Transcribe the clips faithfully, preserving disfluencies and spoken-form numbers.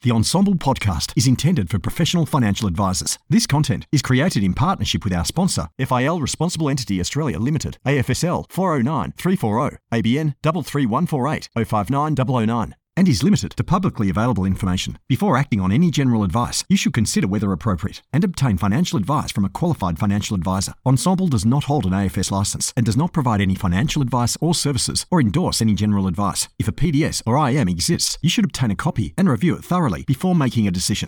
The Ensemble podcast is intended for professional financial advisors. This content is created in partnership with our sponsor, F I L Responsible Entity Australia Limited, A F S L four oh nine three four oh, A B N three three one four eight oh five nine oh oh nine, and is limited to publicly available information. Before acting on any general advice, you should consider whether appropriate and obtain financial advice from a qualified financial advisor. Ensemble does not hold an A F S licence and does not provide any financial advice or services or endorse any general advice. If a P D S or I M exists, you should obtain a copy and review it thoroughly before making a decision.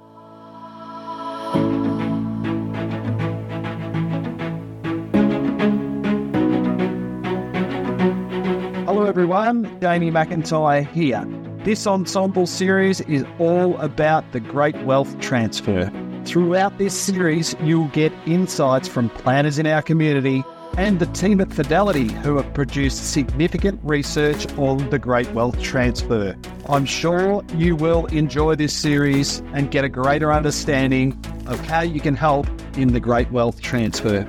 Hello everyone, Jamie McIntyre here. This Ensemble series is all about the great wealth transfer. Throughout this series, you'll get insights from planners in our community and the team at Fidelity who have produced significant research on the great wealth transfer. I'm sure you will enjoy this series and get a greater understanding of how you can help in the great wealth transfer.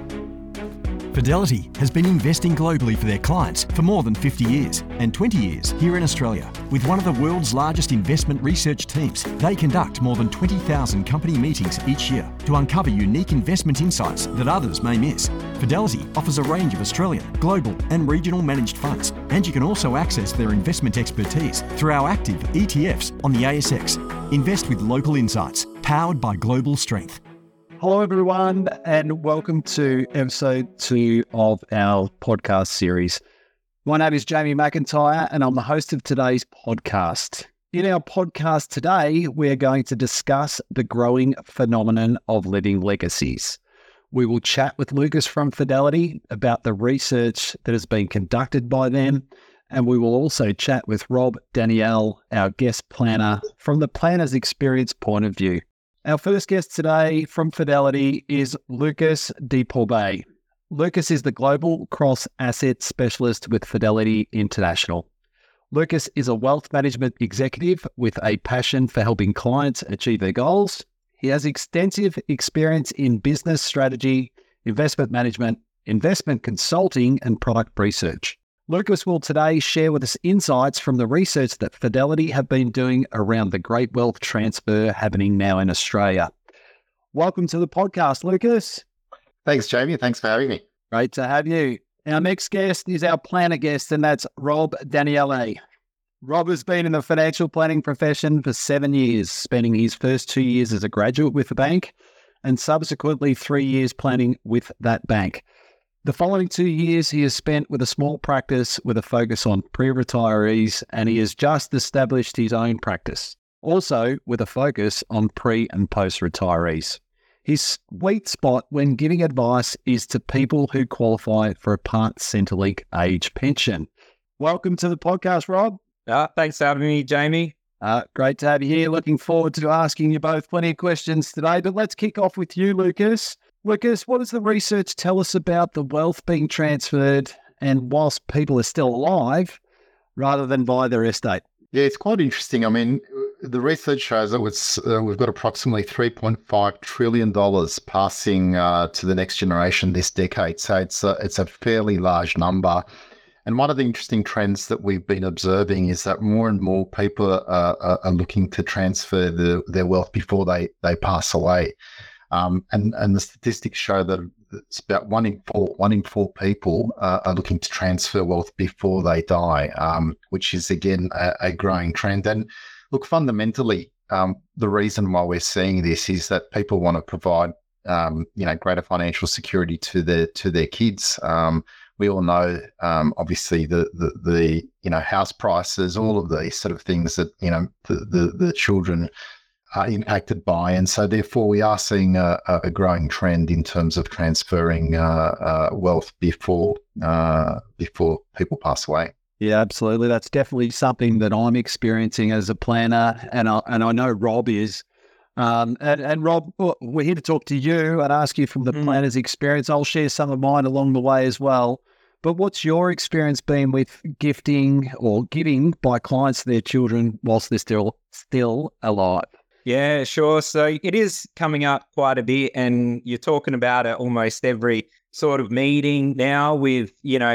Fidelity has been investing globally for their clients for more than fifty years and twenty years here in Australia. With one of the world's largest investment research teams, they conduct more than twenty thousand company meetings each year to uncover unique investment insights that others may miss. Fidelity offers a range of Australian, global and regional managed funds, and you can also access their investment expertise through our active E T Fs on the A S X. Invest with local insights, powered by global strength. Hello everyone and welcome to episode two of our podcast series. My name is Jamie McIntyre and I'm the host of today's podcast. In our podcast today, we're going to discuss the growing phenomenon of living legacies. We will chat with Lucas from Fidelity about the research that has been conducted by them, and we will also chat with Rob Danielle, our guest planner, from the planner's experience point of view. Our first guest today from Fidelity is Lucas De Porbay. Lucas is the Global Cross Asset Specialist with Fidelity International. Lucas is a wealth management executive with a passion for helping clients achieve their goals. He has extensive experience in business strategy, investment management, investment consulting, and product research. Lucas will today share with us insights from the research that Fidelity have been doing around the great wealth transfer happening now in Australia. Welcome to the podcast, Lucas. Thanks, Jamie. Thanks for having me. Great to have you. Our next guest is our planner guest, and that's Rob Danielle. Rob has been in the financial planning profession for seven years, spending his first two years as a graduate with the bank and subsequently three years planning with that bank. The following two years he has spent with a small practice with a focus on pre-retirees, and he has just established his own practice, also with a focus on pre- and post-retirees. His sweet spot when giving advice is to people who qualify for a Part Centrelink age pension. Welcome to the podcast, Rob. Uh, thanks for having me, Jamie. Uh, great to have you here. Looking forward to asking you both plenty of questions today, but let's kick off with you, Lucas. Lucas, what does the research tell us about the wealth being transferred and whilst people are still alive rather than via their estate? Yeah, it's quite interesting. I mean, the research shows that it's, uh, we've got approximately three point five trillion dollars passing uh, to the next generation this decade. So it's a, it's a fairly large number. And one of the interesting trends that we've been observing is that more and more people are, are, are looking to transfer the, their wealth before they, they pass away. Um, and, and the statistics show that it's about one in four, one in four people uh, are looking to transfer wealth before they die, um, which is, again, a, a growing trend. And look, fundamentally, um, the reason why we're seeing this is that people want to provide, um, you know, greater financial security to their to their kids. Um, we all know, um, obviously, the, the the you know house prices, all of these sort of things that you know the the, the children are impacted by, and so therefore we are seeing a, a growing trend in terms of transferring uh, uh, wealth before uh, before people pass away. Yeah, absolutely. That's definitely something that I'm experiencing as a planner, and I, and I know Rob is. Um, and, and Rob, we're here to talk to you and ask you from the mm. planner's experience. I'll share some of mine along the way as well. But what's your experience been with gifting or giving by clients to their children whilst they're still still alive? Yeah, sure. So it is coming up quite a bit, and you're talking about it almost every sort of meeting now with, you know,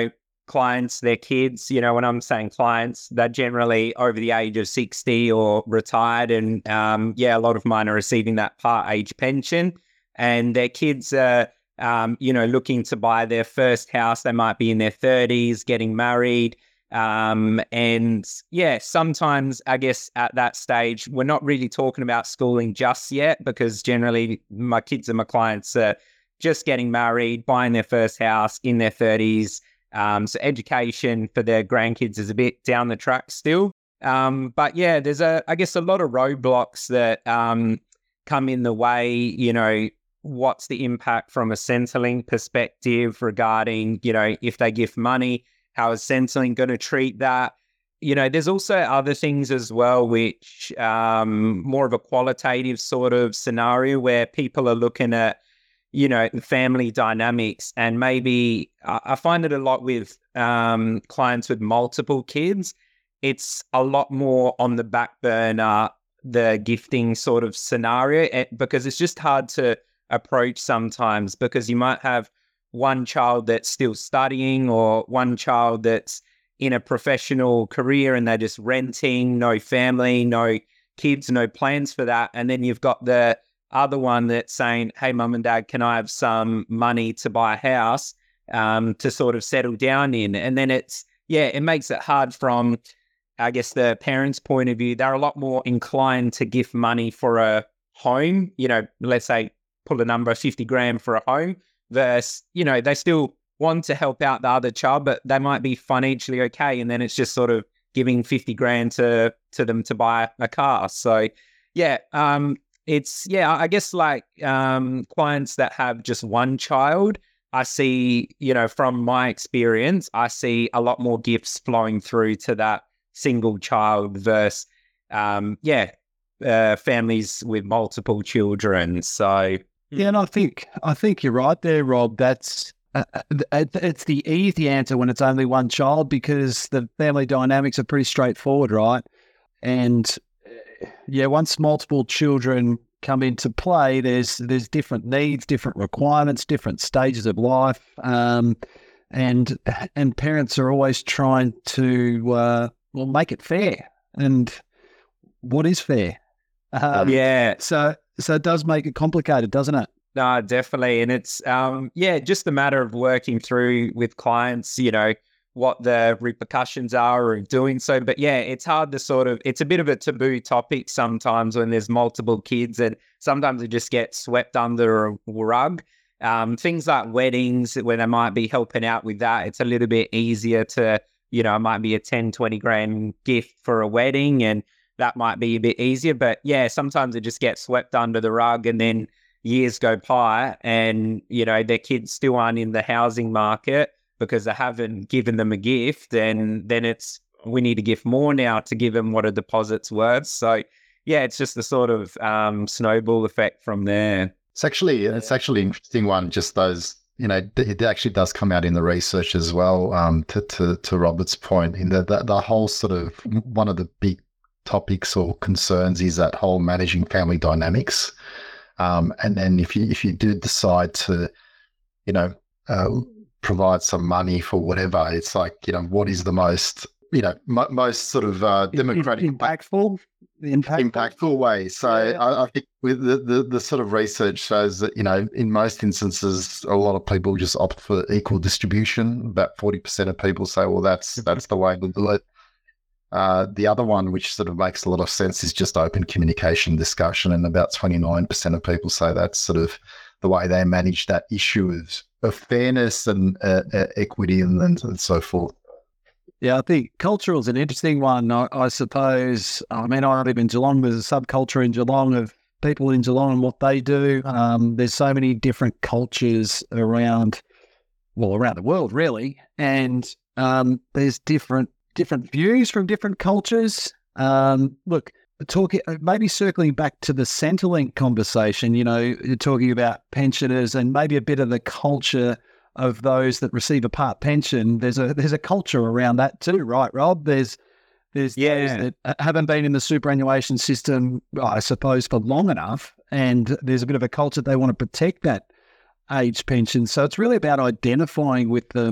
clients, their kids, you know, when I'm saying clients, they're generally over the age of sixty or retired. And um, yeah, a lot of mine are receiving that part age pension, and their kids are, um, you know, looking to buy their first house. They might be in their thirties, getting married. Um, and yeah, sometimes I guess at that stage, we're not really talking about schooling just yet, because generally my kids and my clients are just getting married, buying their first house in their thirties. Um, so education for their grandkids is a bit down the track still. Um, but yeah, there's a, I guess a lot of roadblocks that, um, come in the way. You know, what's the impact from a Centrelink perspective regarding, you know, if they give money, how is Centrelink going to treat that? You know, there's also other things as well, which um, more of a qualitative sort of scenario where people are looking at, you know, family dynamics. And maybe I, I find it a lot with um, clients with multiple kids. It's a lot more on the back burner, the gifting sort of scenario, because it's just hard to approach sometimes, because you might have one child that's still studying, or one child that's in a professional career and they're just renting, no family, no kids, no plans for that. And then you've got the other one that's saying, hey, mum and dad, can I have some money to buy a house um, to sort of settle down in? And then it's, yeah, it makes it hard from, I guess, the parents' point of view. They're a lot more inclined to give money for a home, you know, let's say pull a number, fifty grand for a home, versus, you know, they still want to help out the other child, but they might be financially okay. And then it's just sort of giving fifty grand to, to them to buy a car. So yeah, um, it's, yeah, I guess like um, clients that have just one child, I see, you know, from my experience, I see a lot more gifts flowing through to that single child versus, um, yeah, uh, families with multiple children. So, yeah, and I think I think you're right there, Rob. That's uh, it's the easy answer when it's only one child, because the family dynamics are pretty straightforward, right? And yeah, once multiple children come into play, there's there's different needs, different requirements, different stages of life, um, and and parents are always trying to uh, well make it fair. And what is fair? Um, yeah, so. So it does make it complicated, doesn't it? No, definitely. And it's, um, yeah, just a matter of working through with clients, you know, what the repercussions are of doing so. But yeah, it's hard to sort of, it's a bit of a taboo topic sometimes when there's multiple kids, and sometimes it just gets swept under a rug. Um, things like weddings, when they might be helping out with that, it's a little bit easier to, you know, it might be a ten, twenty grand gift for a wedding, and that might be a bit easier. But yeah, sometimes it just gets swept under the rug, and then years go by and, you know, their kids still aren't in the housing market because they haven't given them a gift. And then it's, we need to give more now to give them what a deposit's worth. So yeah, it's just the sort of um, snowball effect from there. It's actually, it's actually an interesting one. Just those, you know, it actually does come out in the research as well, um, to, to, to Robert's point, in the, the, the whole sort of, one of the big topics or concerns is that whole managing family dynamics. Um, and then if you if you do decide to, you know, uh, provide some money for whatever, it's like, you know, what is the most, you know, mo- most sort of uh, democratic, impactful, impactful, impactful way. So yeah. I, I think with the, the the sort of research shows that, you know, in most instances, a lot of people just opt for equal distribution. About forty percent of people say, well, that's that's the way we'll do it. Uh, the other one, which sort of makes a lot of sense, is just open communication discussion. And about twenty-nine percent of people say that's sort of the way they manage that issue of, of fairness and uh, uh, equity and, and so forth. Yeah, I think cultural is an interesting one, I, I suppose. I mean, I live in Geelong. There's a subculture in Geelong of people in Geelong and what they do. Um, there's so many different cultures around, well, around the world, really. And um, there's different different views from different cultures. Um, look, talking maybe circling back to the Centrelink conversation, you know, you're talking about pensioners and maybe a bit of the culture of those that receive a part pension. There's a there's a culture around that too, right, Rob? There's there's yeah. those that haven't been in the superannuation system, I suppose, for long enough, and there's a bit of a culture they want to protect that age pension. So it's really about identifying with them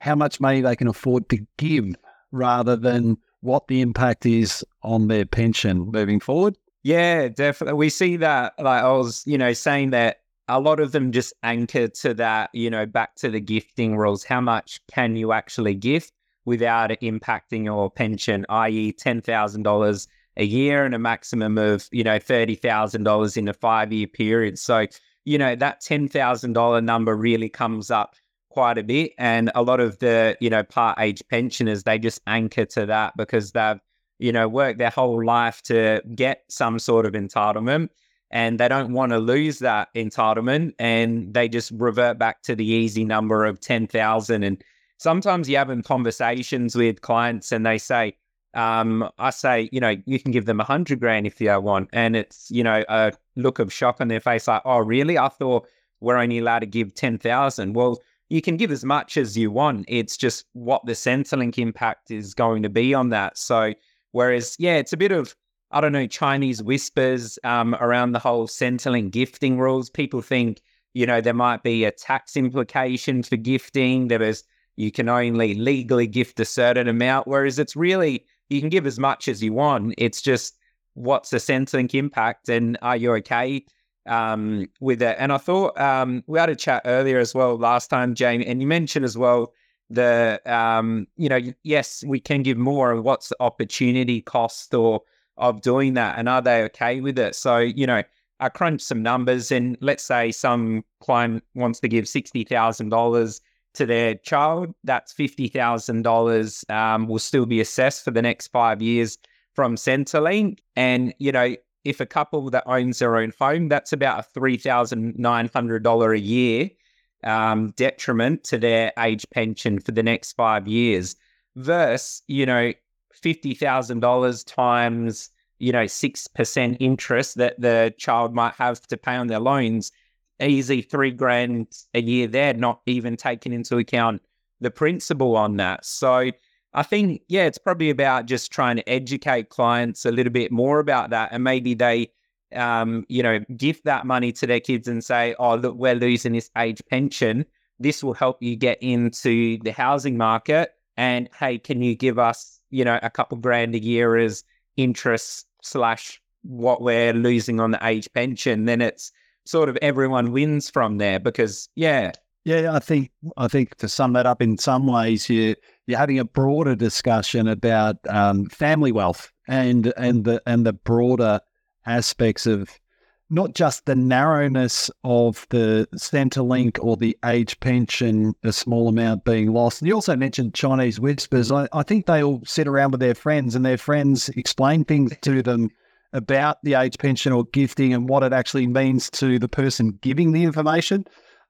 how much money they can afford to give rather than what the impact is on their pension moving forward. Yeah, definitely. We see that, like I was, you know, saying that a lot of them just anchor to that, you know, back to the gifting rules. How much can you actually gift without it impacting your pension, that is ten thousand dollars a year and a maximum of, you know, thirty thousand dollars in a five-year period. So, you know, that ten thousand dollars number really comes up quite a bit. And a lot of the, you know, part age pensioners, they just anchor to that because they've, you know, worked their whole life to get some sort of entitlement. And they don't want to lose that entitlement, and they just revert back to the easy number of ten thousand. And sometimes you're having conversations with clients and they say, um, I say, you know, you can give them a hundred grand if you want. And it's, you know, a look of shock on their face like, oh, really? I thought we're only allowed to give ten thousand. Well, you can give as much as you want. It's just what the Centrelink impact is going to be on that. So, whereas, yeah, it's a bit of, I don't know, Chinese whispers um, around the whole Centrelink gifting rules. People think, you know, there might be a tax implication for gifting. There is, you can only legally gift a certain amount, whereas it's really, you can give as much as you want. It's just, what's the Centrelink impact, and are you okay um, with it? And I thought um, we had a chat earlier as well last time, Jamie, and you mentioned as well the, um, you know, yes, we can give more. What's the opportunity cost or of doing that, and are they okay with it? So, you know, I crunched some numbers, and let's say some client wants to give sixty thousand dollars to their child. That's fifty thousand dollars um, will still be assessed for the next five years from Centrelink. And, you know, if a couple that owns their own home, that's about a three thousand nine hundred dollars a year um, detriment to their age pension for the next five years. Versus, you know, fifty thousand dollars times, you know, six percent interest that the child might have to pay on their loans, easy three grand a year there, not even taking into account the principal on that. So I think, yeah, it's probably about just trying to educate clients a little bit more about that. And maybe they, um, you know, gift that money to their kids and say, oh, look, we're losing this age pension. This will help you get into the housing market. And hey, can you give us, you know, a couple grand a year as interest slash what we're losing on the age pension? Then it's sort of everyone wins from there because, yeah. Yeah, I think I think to sum that up in some ways, you you're having a broader discussion about um, family wealth and and the and the broader aspects of not just the narrowness of the Centrelink or the age pension, a small amount being lost. And you also mentioned Chinese whispers. I, I think they all sit around with their friends and their friends explain things to them about the age pension or gifting and what it actually means to the person giving the information.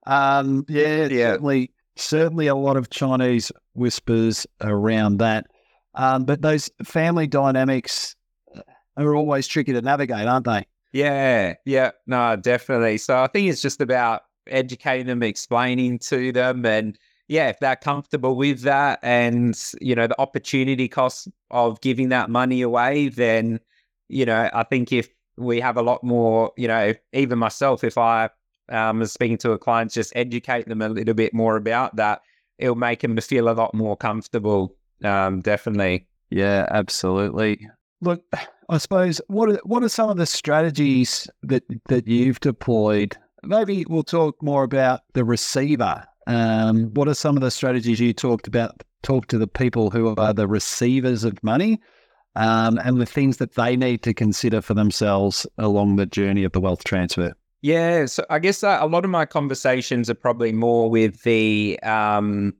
Um, yeah, yeah, certainly, certainly a lot of Chinese whispers around that. Um, but those family dynamics are always tricky to navigate, aren't they? Yeah, yeah, no, definitely. So I think it's just about educating them, explaining to them, and yeah, if they're comfortable with that and, you know, the opportunity cost of giving that money away, then, you know, I think if we have a lot more, you know, even myself, if I um, was speaking to a client, just educate them a little bit more about that, it'll make them feel a lot more comfortable, um, definitely. Yeah, absolutely. Look, I suppose, what are, what are some of the strategies that, that you've deployed? Maybe we'll talk more about the receiver. Um, what are some of the strategies you talked about, talk to the people who are the receivers of money, um, and the things that they need to consider for themselves along the journey of the wealth transfer? Yeah, so I guess uh, a lot of my conversations are probably more with the um,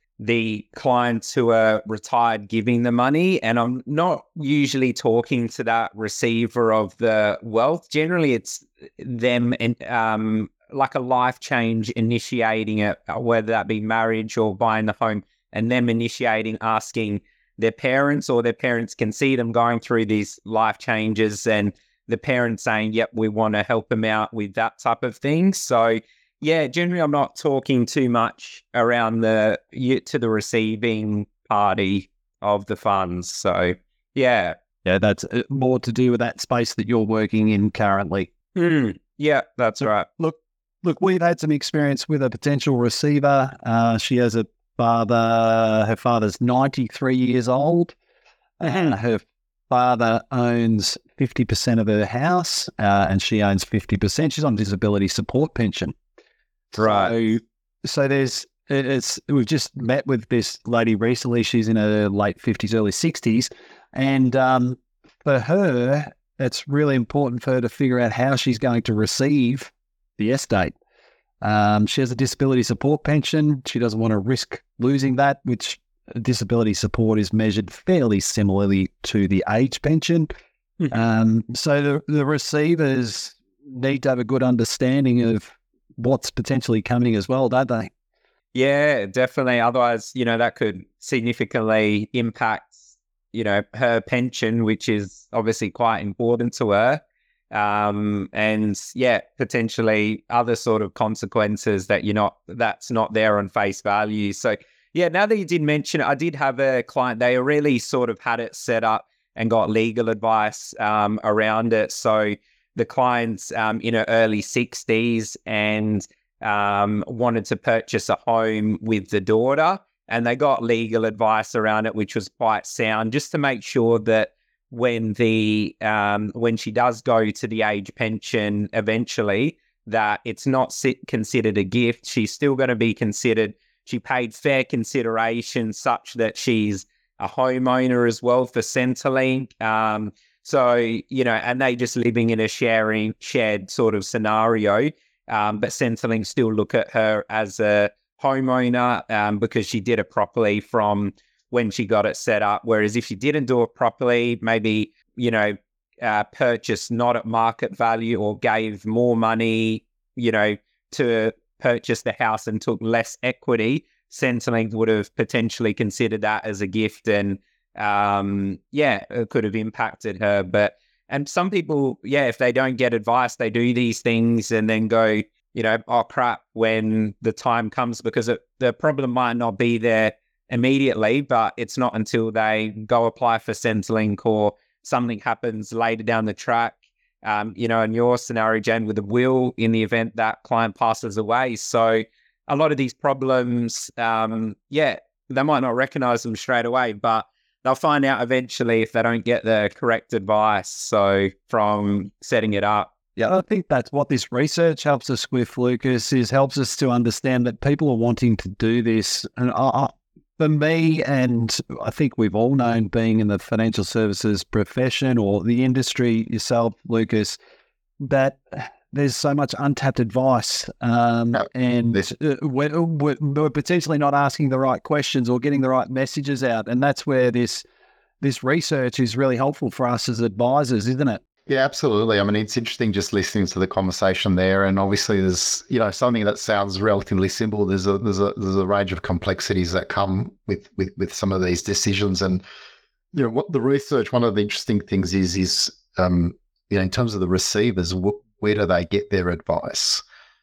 the clients who are retired giving the money, and I'm not usually talking to that receiver of the wealth. Generally, it's them and um, like a life change initiating it, whether that be marriage or buying the home, and them initiating, asking their parents, or their parents can see them going through these life changes, and the parents saying, yep, we want to help them out with that type of thing. So yeah, generally I'm not talking too much around the to the receiving party of the funds. So yeah. Yeah, that's more to do with that space that you're working in currently. Mm, yeah, that's right. Look, look, we've had some experience with a potential receiver. Uh, she has a father, her father's ninety-three years old. And her father owns fifty percent of her house, uh, and she owns fifty percent. She's on disability support pension. Right. So, so there's, it's, we've just met with this lady recently. She's in her late fifties, early sixties. And um, for her, it's really important for her to figure out how she's going to receive the estate. Um, she has a disability support pension. She doesn't want to risk losing that, which disability support is measured fairly similarly to the age pension. Mm-hmm. Um, so the, the receivers need to have a good understanding of what's potentially coming as well, don't they? Yeah, definitely. Otherwise, you know, that could significantly impact, you know, her pension, which is obviously quite important to her. Um, and yeah, potentially other sort of consequences that you're not, that's not there on face value. So yeah, now that you did mention it, I did have a client, they really sort of had it set up and got legal advice um, around it. So the client's um, in her early sixties and um, wanted to purchase a home with the daughter, and they got legal advice around it, which was quite sound, just to make sure that when the um, when she does go to the age pension eventually, that it's not sit, considered a gift. She's still going to be considered, she paid fair consideration such that she's a homeowner as well for Centrelink. Um, so, you know, and they just living in a sharing, shared sort of scenario. Um, but Centrelink still look at her as a homeowner um, because she did it properly from when she got it set up. Whereas if she didn't do it properly, maybe, you know, uh, purchased not at market value or gave more money, you know, to purchase the house and took less equity, Centrelink would have potentially considered that as a gift, and um, yeah, it could have impacted her. But and some people, yeah, if they don't get advice, they do these things and then go, you know, oh crap, when the time comes, because it, the problem might not be there immediately, but it's not until they go apply for Centrelink or something happens later down the track. Um, you know, in your scenario, Jen, with a will in the event that client passes away. So a lot of these problems, um, yeah, they might not recognize them straight away, but they'll find out eventually if they don't get the correct advice. So from setting it up. Yeah, I think that's what this research helps us with, Lucas, is helps us to understand that people are wanting to do this. And I, for me, and I think we've all known, being in the financial services profession or the industry yourself, Lucas, that there's so much untapped advice, um, no, and we're, we're, we're potentially not asking the right questions or getting the right messages out. And that's where this this research is really helpful for us as advisors, isn't it? Yeah, absolutely. I mean, it's interesting just listening to the conversation there, and obviously there's, you know, something that sounds relatively simple. There's a there's a there's a range of complexities that come with with with some of these decisions, and you know what the research. One of the interesting things is is um, you know, in terms of the receivers, wh- where do they get their advice?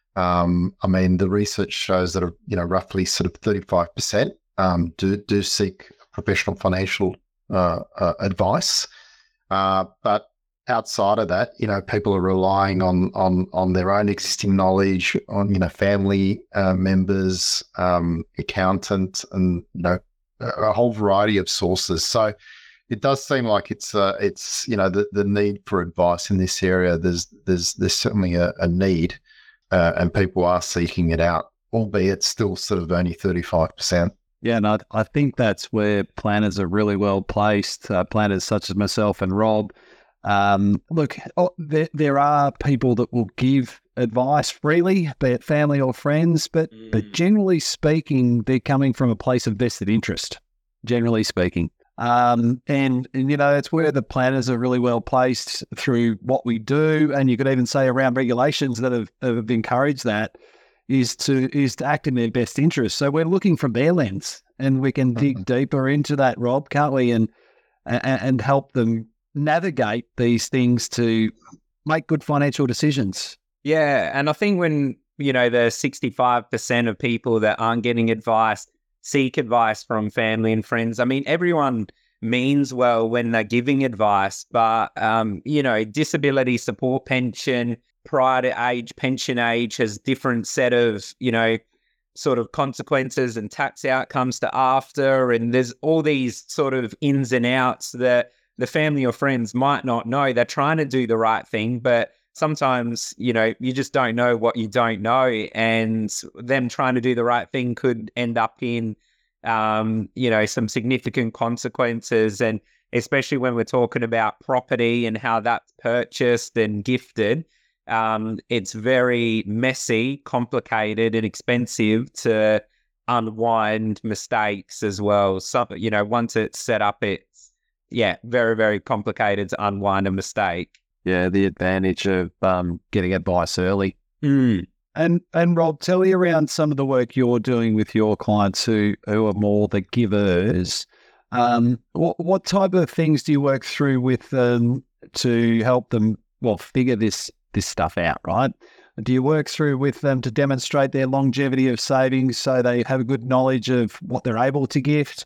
Um, I mean, the research shows that you know roughly sort of thirty-five percent um, do do seek professional financial uh, uh, advice, uh, but outside of that, you know, people are relying on on on their own existing knowledge, on you know, family uh, members, um, accountant, and you know, a, a whole variety of sources. So it does seem like it's uh, it's you know the the need for advice in this area. There's there's there's certainly a, a need, uh, and people are seeking it out, albeit still sort of only thirty-five percent. Yeah, and I, I think that's where planners are really well placed. Uh, planners such as myself and Rob. Um, look, oh, there, there are people that will give advice freely, be it family or friends, but mm. but generally speaking, they're coming from a place of vested interest, generally speaking. Um, and, and, you know, it's where the planners are really well placed through what we do. And you could even say around regulations that have, have encouraged that is to is to act in their best interest. So we're looking from their lens, and we can dig mm-hmm. deeper into that, Rob, can't we? And and, and help them navigate these things to make good financial decisions. Yeah, and I think when, you know, the sixty-five percent of people that aren't getting advice seek advice from family and friends. I mean, everyone means well when they're giving advice, but, um, you know, disability support pension, prior to age, pension age has different set of, you know, sort of consequences and tax outcomes to after, and there's all these sort of ins and outs that the family or friends might not know. They're trying to do the right thing, but sometimes, you know, you just don't know what you don't know, and them trying to do the right thing could end up in, um, you know, some significant consequences. And especially when we're talking about property and how that's purchased and gifted, um, it's very messy, complicated, and expensive to unwind mistakes as well. So, you know, once it's set up, it's, yeah, very, very complicated to unwind a mistake. Yeah, the advantage of um, getting advice early. Mm. And and Rob, tell me around some of the work you're doing with your clients who, who are more the givers. Um, what, what type of things do you work through with them to help them, well, figure this this stuff out, right? Do you work through with them to demonstrate their longevity of savings so they have a good knowledge of what they're able to gift?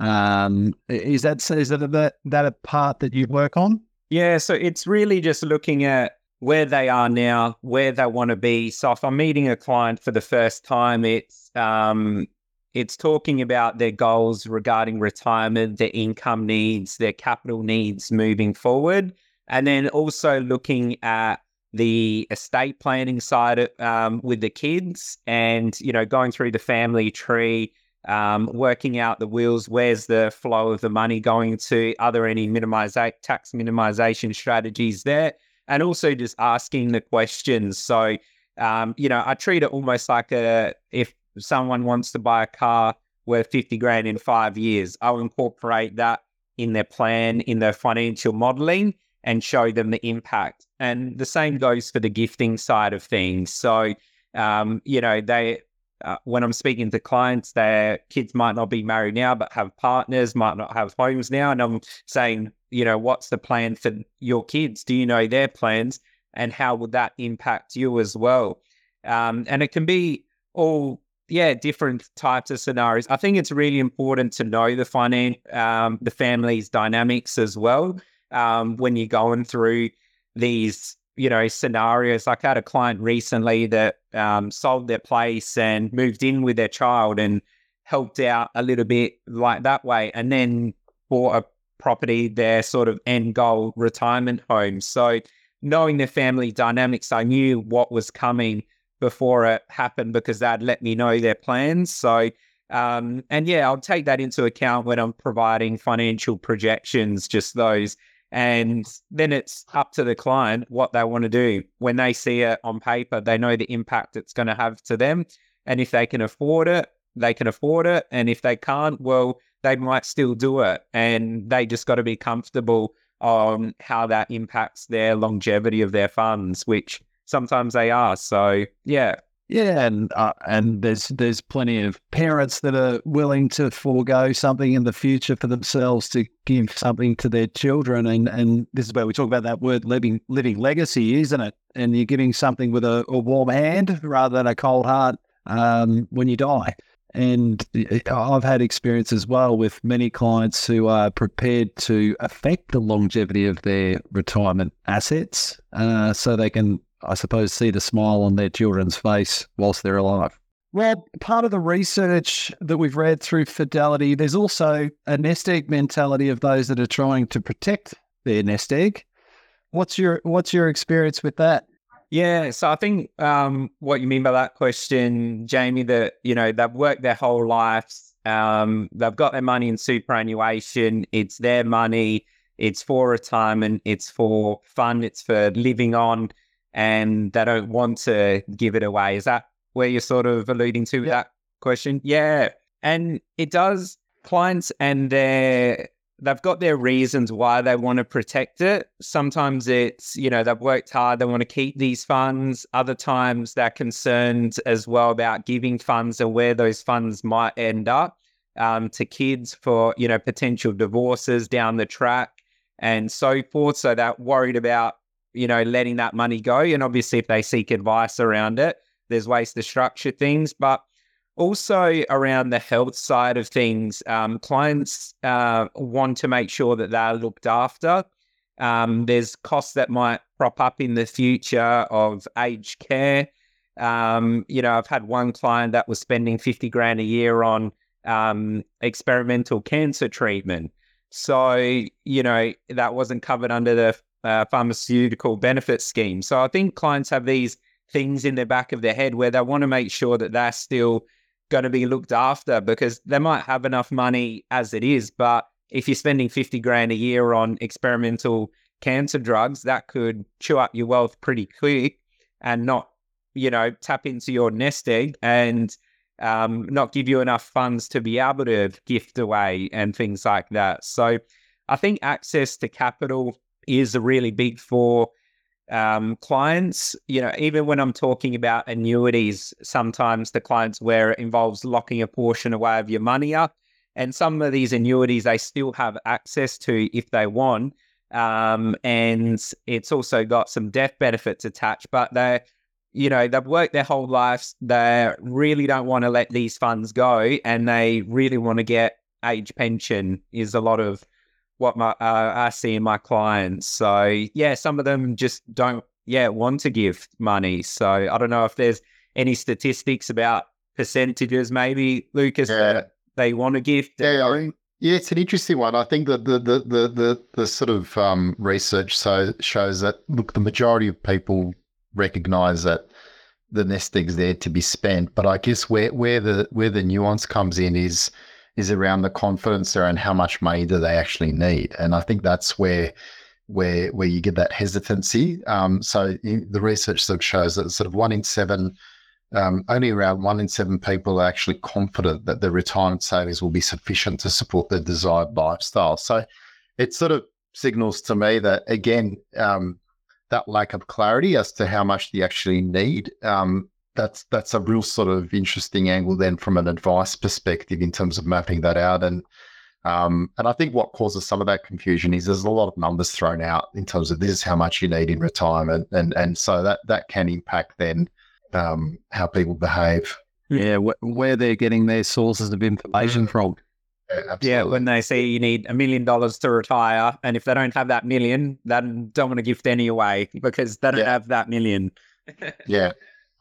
Um, is that is that a, that a part that you work on? Yeah, so it's really just looking at where they are now, where they want to be. So if I'm meeting a client for the first time, it's um, it's talking about their goals regarding retirement, their income needs, their capital needs moving forward, and then also looking at the estate planning side of, um, with the kids, and you know, going through the family tree. Um, working out the wheels, where's the flow of the money going to? Are there any minimiza- tax minimization strategies there? And also just asking the questions. So, um, you know, I treat it almost like a, if someone wants to buy a car worth fifty grand in five years, I'll incorporate that in their plan, in their financial modeling, and show them the impact. And the same goes for the gifting side of things. So, um, you know, they, Uh, when I'm speaking to clients, their kids might not be married now, but have partners, might not have homes now. And I'm saying, you know, what's the plan for your kids? Do you know their plans? And how would that impact you as well? Um, and it can be all, yeah, different types of scenarios. I think it's really important to know the finan- um, the family's dynamics as well um, when you're going through these, you know, scenarios. Like I had a client recently that um, sold their place and moved in with their child and helped out a little bit like that way, and then bought a property, their sort of end goal retirement home. So knowing the family dynamics, I knew what was coming before it happened because they'd let me know their plans. So, um, and yeah, I'll take that into account when I'm providing financial projections, just those. And then it's up to the client what they want to do. When they see it on paper, they know the impact it's going to have to them. And if they can afford it, they can afford it. And if they can't, well, they might still do it. And they just got to be comfortable on how that impacts their longevity of their funds, which sometimes they are. So, yeah. Yeah, and uh, and there's there's plenty of parents that are willing to forego something in the future for themselves to give something to their children, and, and this is where we talk about that word living living legacy, isn't it? And you're giving something with a, a warm hand rather than a cold heart um, when you die. And I've had experience as well with many clients who are prepared to affect the longevity of their retirement assets uh, so they can, I suppose, see the smile on their children's face whilst they're alive. Well, part of the research that we've read through Fidelity, there's also a nest egg mentality of those that are trying to protect their nest egg. What's your what's your experience with that? Yeah, so I think um, what you mean by that question, Jamie, that, you know, they've worked their whole lives, um, they've got their money in superannuation, it's their money, it's for retirement, it's for fun, it's for living on, and they don't want to give it away. Is that where you're sort of alluding to with Yeah. that question? Yeah. And it does, clients and their, they've got their reasons why they want to protect it. Sometimes it's, you know, they've worked hard, they want to keep these funds. Other times they're concerned as well about giving funds and where those funds might end up um, to kids for, you know, potential divorces down the track and so forth. So they're worried about, you know, letting that money go. And obviously if they seek advice around it, there's ways to structure things. But also around the health side of things, um, clients uh, want to make sure that they're looked after. Um, there's costs that might crop up in the future of aged care. Um, you know, I've had one client that was spending fifty grand a year on um, experimental cancer treatment. So, you know, that wasn't covered under the uh, pharmaceutical benefit scheme. So I think clients have these things in the back of their head where they want to make sure that they're still going to be looked after, because they might have enough money as it is, but if you're spending fifty grand a year on experimental cancer drugs, that could chew up your wealth pretty quick and not, you know, tap into your nest egg and um, not give you enough funds to be able to gift away and things like that. So I think access to capital is really big for um, clients. You know, even when I'm talking about annuities, sometimes the clients where it involves locking a portion away of your money up. And some of these annuities, they still have access to if they want. Um, and it's also got some death benefits attached, but they, you know, they've worked their whole lives. They really don't want to let these funds go, and they really want to get age pension is a lot of what my uh, I see in my clients. So yeah, some of them just don't, yeah, want to give money. So I don't know if there's any statistics about percentages, maybe, Lucas, Yeah. that they want to gift. Yeah, I mean, yeah, it's an interesting one. I think that the the the the, the sort of um, research so shows that, look, the majority of people recognise that the nest egg's there to be spent, but I guess where where the where the nuance comes in is is around the confidence around how much money do they actually need, and I think that's where where where you get that hesitancy. Um, so in, the research sort of shows that sort of one in seven. Um, only around one in seven people are actually confident that their retirement savings will be sufficient to support their desired lifestyle. So it sort of signals to me that, again, um, that lack of clarity as to how much they actually need, um, that's that's a real sort of interesting angle then from an advice perspective in terms of mapping that out. And um, and I think what causes some of that confusion is there's a lot of numbers thrown out in terms of this is how much you need in retirement. And, and so that, that can impact then um how people behave. Yeah, wh- where they're getting their sources of information from. Yeah, Yeah, absolutely. when they say you need a million dollars to retire, and if they don't have that million, they don't want to gift any away because they don't Yeah. have that million. Yeah.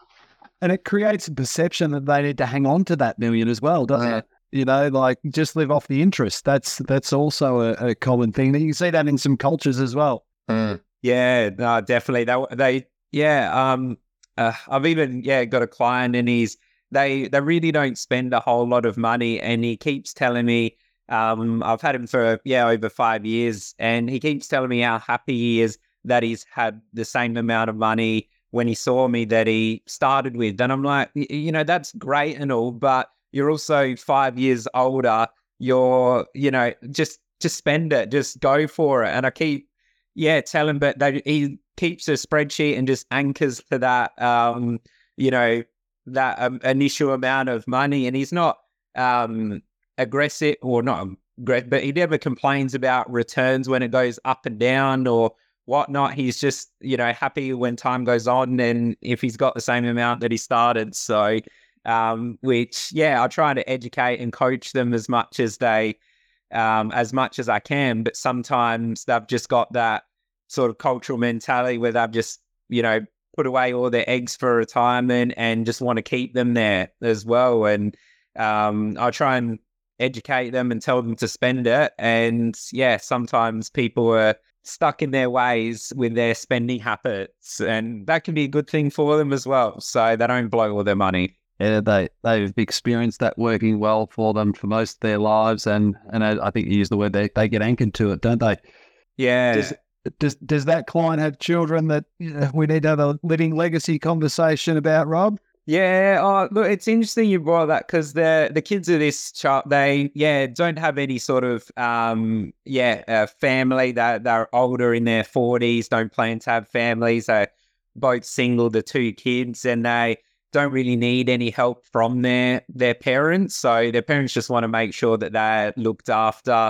And it creates a perception that they need to hang on to that million as well, doesn't Yeah. it? You know, like just live off the interest. That's that's also a, a common thing. You can see that in some cultures as well. Mm. Yeah, no, definitely. They, they, yeah. Um, uh, I've even yeah got a client, and he's they they really don't spend a whole lot of money, and he keeps telling me. Um, I've had him for yeah over five years, and he keeps telling me how happy he is that he's had the same amount of money when he saw me that he started with. And I'm like, y- you know, that's great and all, but you're also five years older. You're, you know, just just spend it, just go for it. And I keep, yeah, tell him, but they, he keeps a spreadsheet and just anchors to that, um, you know, that um, initial amount of money. And he's not um, aggressive or not aggressive, but he never complains about returns when it goes up and down or whatnot. He's just, you know, happy when time goes on and if he's got the same amount that he started. So, um, which, yeah, I try to educate and coach them as much as they, um, as much as I can. But sometimes they've just got that sort of cultural mentality where they've just, you know, put away all their eggs for retirement and just want to keep them there as well. And um, I try and educate them and tell them to spend it. And yeah, sometimes people are stuck in their ways with their spending habits, and that can be a good thing for them as well. So they don't blow all their money. Yeah, they they've experienced that working well for them for most of their lives, and and I, I think you use the word they they get anchored to it, don't they? Yeah. Does does does that client have children that you know, we need to have a living legacy conversation about, Rob? Yeah, oh, look, it's interesting you brought that because the the kids of this child, they yeah don't have any sort of um yeah uh, family. That they're, they're older in their forties, don't plan to have families. They're both single, the two kids, and they don't really need any help from their their parents. So their parents just want to make sure that they're looked after.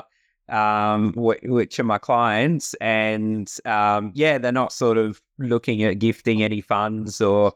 Um, wh- which are my clients, and um, yeah, they're not sort of looking at gifting any funds or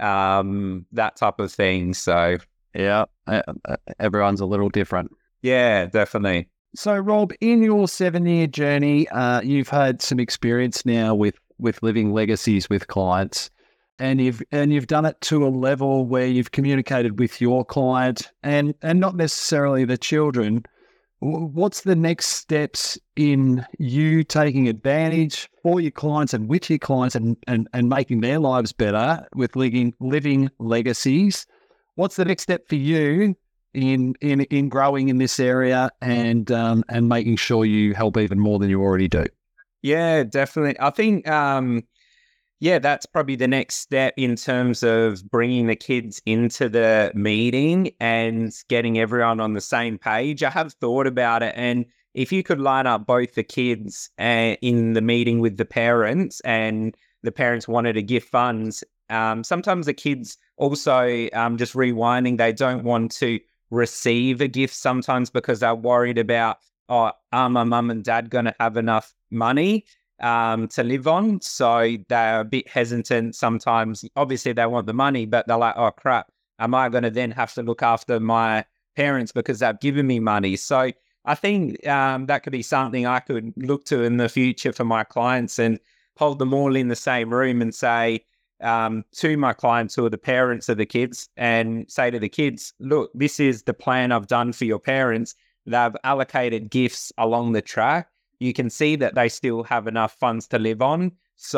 um that type of thing. So Yeah, uh, uh, everyone's a little different. yeah, definitely. So, Rob, in your seven-year journey, uh, you've had some experience now with with living legacies with clients. and you've and you've done it to a level where you've communicated with your client and and not necessarily the children. What's the next steps in you taking advantage for your clients and with your clients and, and, and making their lives better with living, living legacies? What's the next step for you in in, in growing in this area and um, and making sure you help even more than you already do? Yeah, definitely. I think, um, yeah, that's probably the next step in terms of bringing the kids into the meeting and getting everyone on the same page. I have thought about it, and if you could line up both the kids uh, in the meeting with the parents, and the parents wanted to give funds, um, sometimes the kids also, um, just rewinding, they don't want to receive a gift sometimes because they're worried about, oh, are my mum and dad going to have enough money um, to live on? So they're a bit hesitant sometimes. Obviously, they want the money, but they're like, oh, crap, am I going to then have to look after my parents because they've given me money? So I think um, that could be something I could look to in the future for my clients and hold them all in the same room and say um, to my clients who are the parents of the kids and say to the kids, look, this is the plan I've done for your parents. They've allocated gifts along the track. You can see that they still have enough funds to live on.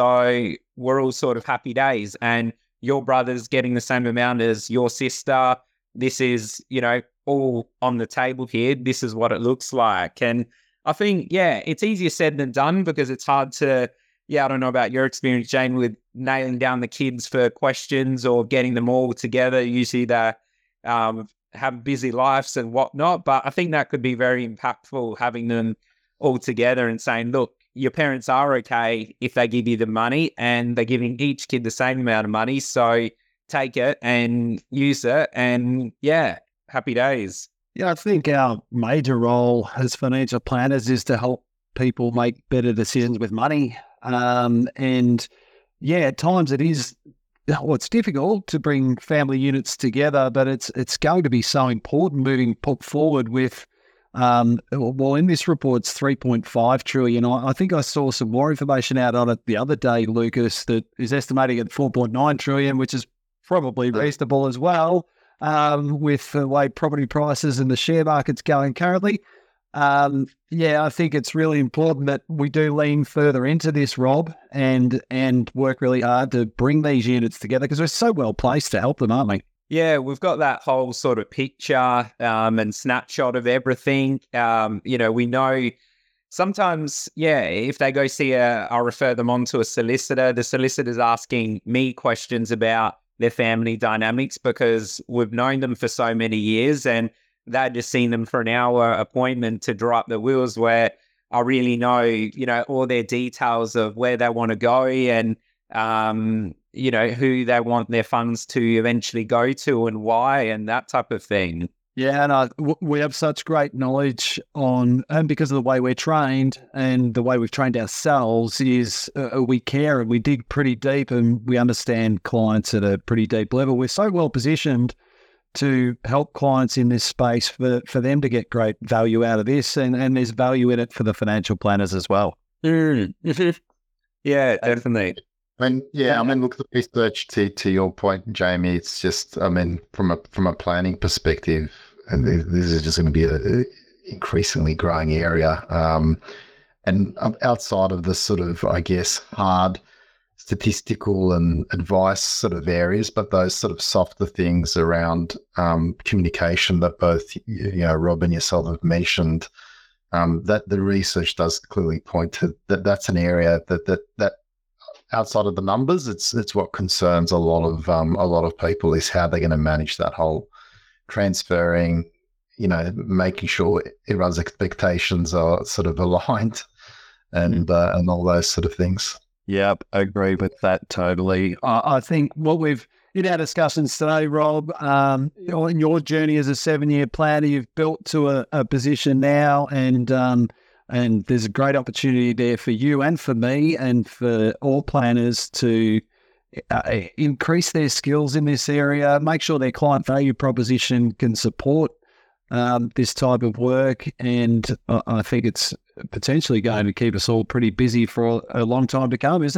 So we're all sort of happy days. And your brother's getting the same amount as your sister. This is, you know, all on the table here. This is what it looks like. And I think, yeah, it's easier said than done because it's hard to, yeah, I don't know about your experience, Jane, with nailing down the kids for questions or getting them all together. Usually they um, have busy lives and whatnot. But I think that could be very impactful, having them all together and saying, look, your parents are okay if they give you the money, and they're giving each kid the same amount of money. So take it and use it. And yeah, happy days. Yeah, I think our major role as financial planners is to help people make better decisions with money. Um, and yeah, at times it is, well, it's difficult to bring family units together, but it's it's going to be so important moving put forward with Um, well, in this report, it's three point five trillion. I, I think I saw some more information out on it the other day, Lucas, that is estimating at four point nine trillion, which is probably reasonable as well, um, with the way property prices and the share market's going currently. Um, yeah, I think it's really important that we do lean further into this, Rob, and and work really hard to bring these units together because we're so well placed to help them, aren't we? Yeah, we've got that whole sort of picture um, and snapshot of everything. Um, you know, we know sometimes, yeah, if they go see a, I'll refer them on to a solicitor. The solicitor's asking me questions about their family dynamics because we've known them for so many years, and they've just seen them for an hour appointment to draw up the wills where I really know, you know, all their details of where they want to go and, um, you know, who they want their funds to eventually go to and why and that type of thing. Yeah, and I, w- we have such great knowledge on, and because of the way we're trained and the way we've trained ourselves is uh, we care and we dig pretty deep and we understand clients at a pretty deep level. We're so well positioned to help clients in this space for, for them to get great value out of this, and, and there's value in it for the financial planners as well. Mm. Yeah, definitely. I mean, yeah, I mean, look, the research to, to your point, Jamie, it's just, I mean, from a from a planning perspective, and this is just going to be an increasingly growing area. Um, and outside of the sort of, I guess, hard statistical and advice sort of areas, but those sort of softer things around um, communication that both, you know, Rob and yourself have mentioned, um, that the research does clearly point to that. That's an area that that that. Outside of the numbers, it's it's what concerns a lot of um, a lot of people is how they're going to manage that whole transferring, you know, making sure everyone's expectations are sort of aligned, and uh, and all those sort of things. Yep, I agree with that totally. I, I think what we've in our discussions today, Rob, um, in your journey as a seven-year planner, you've built to a, a position now, and um, And there's a great opportunity there for you and for me and for all planners to uh, increase their skills in this area, make sure their client value proposition can support um, this type of work. And uh, I think it's potentially going to keep us all pretty busy for a long time to come, isn't it?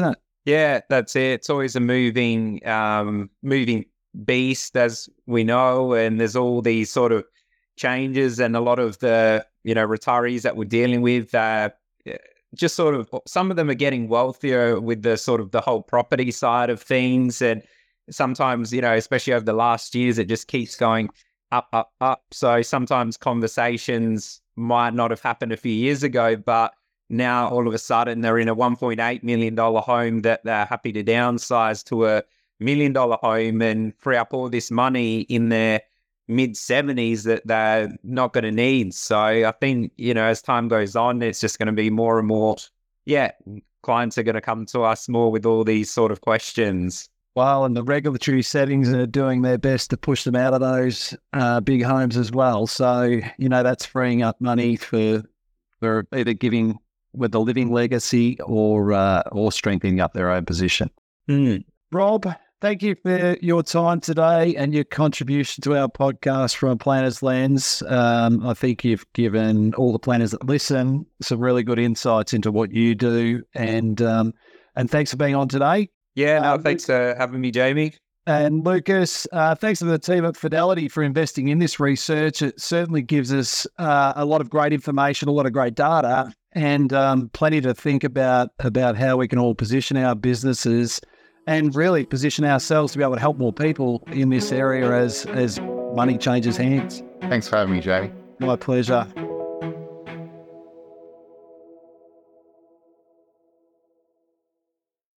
Yeah, that's it. It's always a moving, um, moving beast, as we know, and there's all these sort of changes, and a lot of the, you know, retirees that we're dealing with, uh, just sort of, some of them are getting wealthier with the sort of the whole property side of things, and sometimes, you know, especially over the last years, it just keeps going up, up, up. So sometimes conversations might not have happened a few years ago, but now all of a sudden they're in a one point eight million dollars home that they're happy to downsize to a million dollar home and free up all this money in their mid seventies that they're not going to need. So I think, you know, as time goes on, it's just going to be more and more, yeah, clients are going to come to us more with all these sort of questions. Well, and the regulatory settings are doing their best to push them out of those uh, big homes as well. So, you know, that's freeing up money for for either giving with a living legacy or uh, or strengthening up their own position. Mm. Rob, thank you for your time today and your contribution to our podcast from a Planner's Lens. Um, I think you've given all the planners that listen some really good insights into what you do, and um, and thanks for being on today. Yeah, no, Uh, thanks for having me, Jamie. And Lucas, uh, thanks to the team at Fidelity for investing in this research. It certainly gives us uh, a lot of great information, a lot of great data, and um, plenty to think about about how we can all position our businesses and really position ourselves to be able to help more people in this area as as money changes hands. Thanks for having me, Jamie. My pleasure.